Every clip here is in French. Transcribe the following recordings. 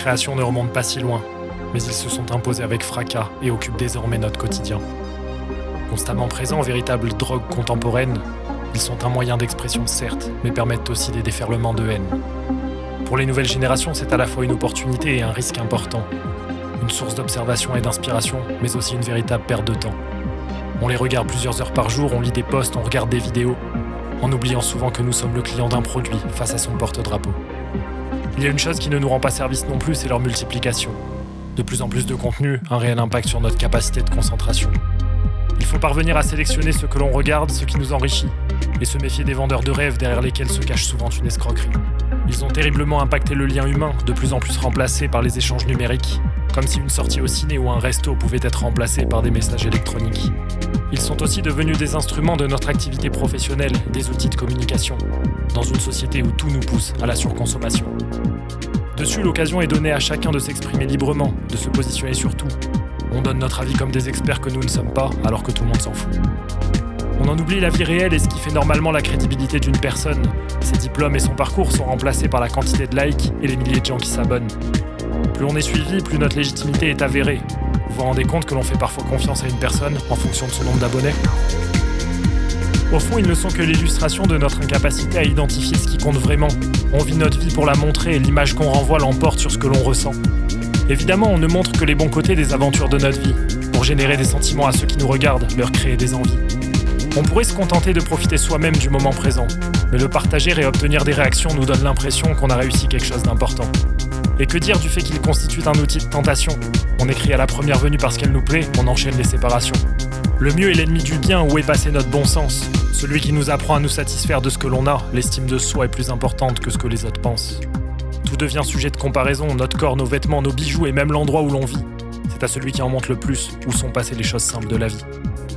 création ne remontent pas si loin, mais ils se sont imposés avec fracas et occupent désormais notre quotidien. Constamment présents, véritables drogues contemporaines, ils sont un moyen d'expression certes, mais permettent aussi des déferlements de haine. Pour les nouvelles générations, c'est à la fois une opportunité et un risque important. Une source d'observation et d'inspiration, mais aussi une véritable perte de temps. On les regarde plusieurs heures par jour, on lit des posts, on regarde des vidéos, en oubliant souvent que nous sommes le client d'un produit face à son porte-drapeau. Il y a une chose qui ne nous rend pas service non plus, c'est leur multiplication. De plus en plus de contenu, un réel impact sur notre capacité de concentration. Il faut parvenir à sélectionner ce que l'on regarde, ce qui nous enrichit, et se méfier des vendeurs de rêves derrière lesquels se cache souvent une escroquerie. Ils ont terriblement impacté le lien humain, de plus en plus remplacé par les échanges numériques, comme si une sortie au ciné ou un resto pouvait être remplacée par des messages électroniques. Ils sont aussi devenus des instruments de notre activité professionnelle, des outils de communication, dans une société où tout nous pousse à la surconsommation. Dessus, l'occasion est donnée à chacun de s'exprimer librement, de se positionner sur tout. On donne notre avis comme des experts que nous ne sommes pas, alors que tout le monde s'en fout. On en oublie la vie réelle et ce qui fait normalement la crédibilité d'une personne. Ses diplômes et son parcours sont remplacés par la quantité de likes et les milliers de gens qui s'abonnent. Plus on est suivi, plus notre légitimité est avérée. Vous vous rendez compte que l'on fait parfois confiance à une personne en fonction de son nombre d'abonnés ? Au fond, ils ne sont que l'illustration de notre incapacité à identifier ce qui compte vraiment. On vit notre vie pour la montrer et l'image qu'on renvoie l'emporte sur ce que l'on ressent. Évidemment, on ne montre que les bons côtés des aventures de notre vie, pour générer des sentiments à ceux qui nous regardent, leur créer des envies. On pourrait se contenter de profiter soi-même du moment présent, mais le partager et obtenir des réactions nous donne l'impression qu'on a réussi quelque chose d'important. Et que dire du fait qu'il constitue un outil de tentation ? On écrit à la première venue parce qu'elle nous plaît, on enchaîne les séparations. Le mieux est l'ennemi du bien, où est passé notre bon sens ? Celui qui nous apprend à nous satisfaire de ce que l'on a, l'estime de soi est plus importante que ce que les autres pensent. Tout devient sujet de comparaison, notre corps, nos vêtements, nos bijoux et même l'endroit où l'on vit. C'est à celui qui en montre le plus où sont passées les choses simples de la vie.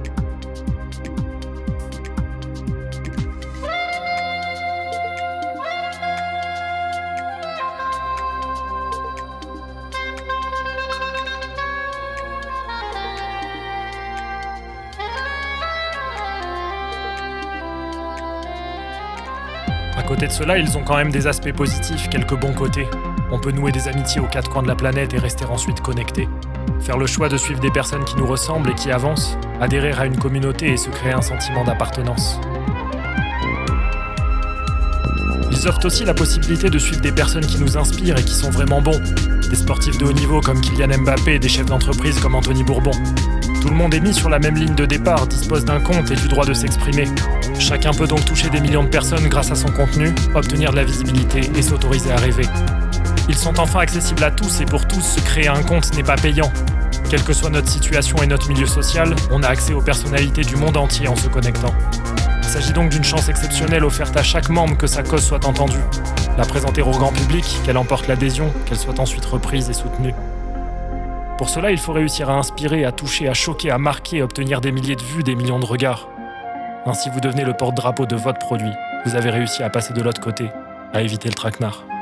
À côté de cela, ils ont quand même des aspects positifs, quelques bons côtés. On peut nouer des amitiés aux quatre coins de la planète et rester ensuite connecté. Faire le choix de suivre des personnes qui nous ressemblent et qui avancent, adhérer à une communauté et se créer un sentiment d'appartenance. Ils offrent aussi la possibilité de suivre des personnes qui nous inspirent et qui sont vraiment bons. Des sportifs de haut niveau comme Kylian Mbappé et des chefs d'entreprise comme Anthony Bourbon. Tout le monde est mis sur la même ligne de départ, dispose d'un compte et du droit de s'exprimer. Chacun peut donc toucher des millions de personnes grâce à son contenu, obtenir de la visibilité et s'autoriser à rêver. Ils sont enfin accessibles à tous et pour tous, se créer un compte n'est pas payant. Quelle que soit notre situation et notre milieu social, on a accès aux personnalités du monde entier en se connectant. Il s'agit donc d'une chance exceptionnelle offerte à chaque membre que sa cause soit entendue. La présenter au grand public, qu'elle emporte l'adhésion, qu'elle soit ensuite reprise et soutenue. Pour cela, il faut réussir à inspirer, à toucher, à choquer, à marquer, obtenir des milliers de vues, des millions de regards. Ainsi, vous devenez le porte-drapeau de votre produit. Vous avez réussi à passer de l'autre côté, à éviter le traquenard.